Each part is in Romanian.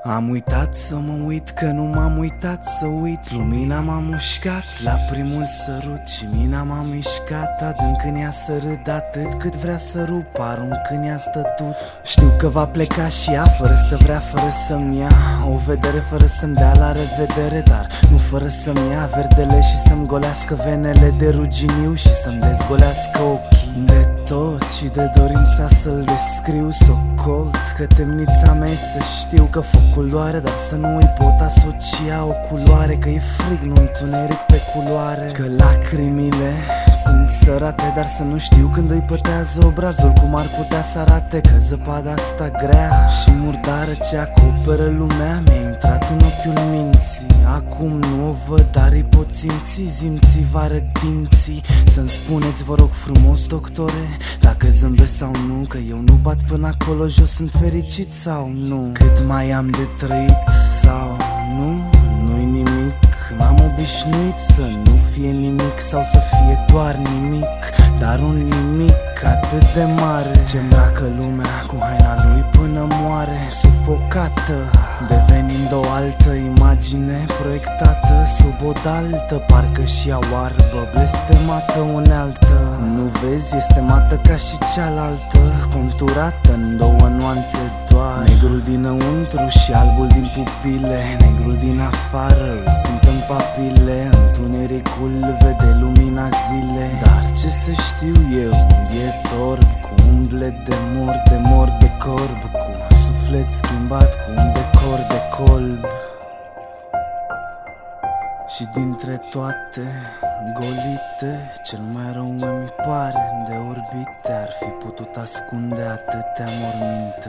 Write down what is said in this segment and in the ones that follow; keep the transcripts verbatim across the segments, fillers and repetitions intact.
Am uitat să mă uit, că nu m-am uitat să uit. Lumina m-a mușcat la primul sărut și mina m-a mișcat. Adânc în ea să râd atât cât vrea să rup, arunc în ea stătut. Știu că va pleca și ea, fără să vrea, fără să-mi ia o vedere, fără să-mi dea la revedere, dar nu fără să-mi ia verdele și să-mi golească venele de ruginiu și să-mi dezgolească ochii de tot și de dorința să-l descriu. Socolt că temnița mea e să știu că focul doare, dar să nu îi pot asocia o culoare, că e frig, nu întuneric pe culoare, că lacrimile sunt sărate, dar să nu știu când îi pătează obrazul cum ar putea să arate, că zăpada asta grea și murdară ce acoperă lumea mi-a intrat în ochiul minții. Acum nu o văd, dar îi pot simți, zimții vară dinții. Să-mi spuneți, vă rog frumos, doctore, dacă zâmbesc sau nu, că eu nu bat până acolo jos, sunt fericit sau nu, cât mai am de trăit sau nu, nu-i nimic. M-am obișnuit să nu fie nimic sau să fie doar nimic, dar un nimic atât de mare ce îmbracă lumea cu haina lui până moare, sufocată, devenind o altă imagine proiectată sub o daltă, parcă și ea oarbă, blestemată unealtă. Nu vezi, este mată ca și cealaltă, conturată în două nuanțe doar, negrul dinăuntru și albul din pupile, negrul din afară îl simt în papile, întunericul vede lumina zile. Dar ce să știu eu, un biet orb cu umble de mor, de mor de corb, cu suflet schimbat cu un decor de colb. Și dintre toate golite, cel mai rău mi pare de orbite, ar fi putut ascunde atâtea morminte.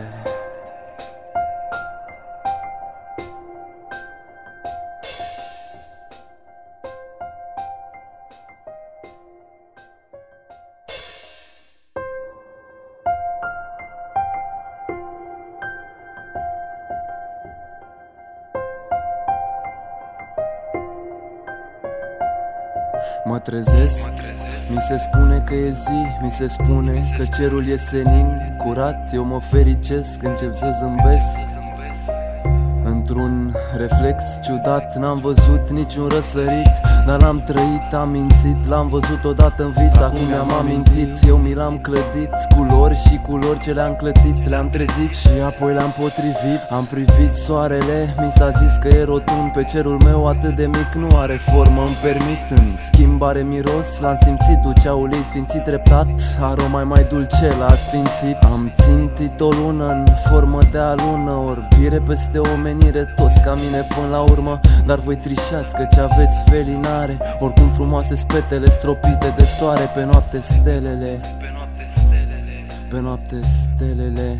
Mă trezesc, mi se spune că e zi, mi se spune că cerul e senin, curat, eu mă fericesc, încep să zâmbesc. Într-un reflex ciudat, n-am văzut niciun răsărit, dar l-am trăit, am mințit, l-am văzut odată în vis, acum mi-am amintit. Eu mi l-am clădit, culori și culori ce le-am clătit, le-am trezit și apoi le-am potrivit. Am privit soarele, mi s-a zis că e rotund, pe cerul meu atât de mic nu are formă, îmi permit. În schimb are miros, l-am simțit, duceaul ei sfințit treptat, aroma mai dulce l-a sfințit. Am țintit o lună în formă de alună, orbire peste omenire, toți ca mine până la urmă, dar voi trișați că ce aveți felinare, oricum frumoase spetele stropite de soare, pe noapte stelele, pe noapte stelele.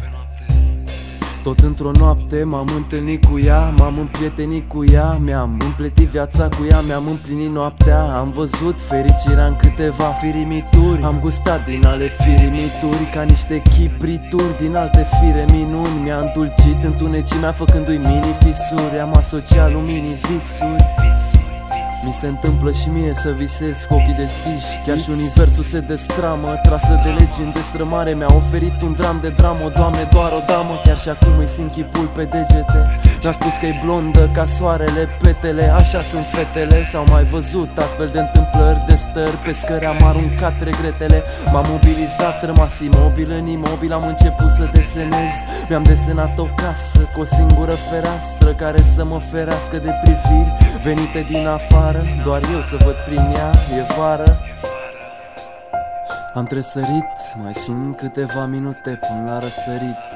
Tot într-o noapte m-am întâlnit cu ea, m-am împrietenit cu ea, mi-am împletit viața cu ea, mi-am împlinit noaptea. Am văzut fericirea în câteva firimituri, am gustat din ale firimituri ca niște chiprituri din alte fire minuni. Mi-a îndulcit întunecimea făcându-i mini-fisuri, am asociat luminii visuri. Mi se întâmplă și mie să visez cu ochii deschiși, chiar și universul se destramă, trasă de legi în destrămare. Mi-a oferit un dram de dramă, Doamne, doar o damă, chiar și acum îi simt chipul pe degete. Mi-a spus că-i blondă ca soarele, petele, așa sunt fetele. S-au mai văzut astfel de întâmplări, de stări, pe scări am aruncat regretele. M-am mobilizat, rămas imobil în imobil, am început să desenez. Mi-am desenat o casă cu o singură fereastră care să mă ferească de priviri venite din afară, doar eu să văd prin ea, e vară. Am tresărit, mai sunt câteva minute până la răsărit.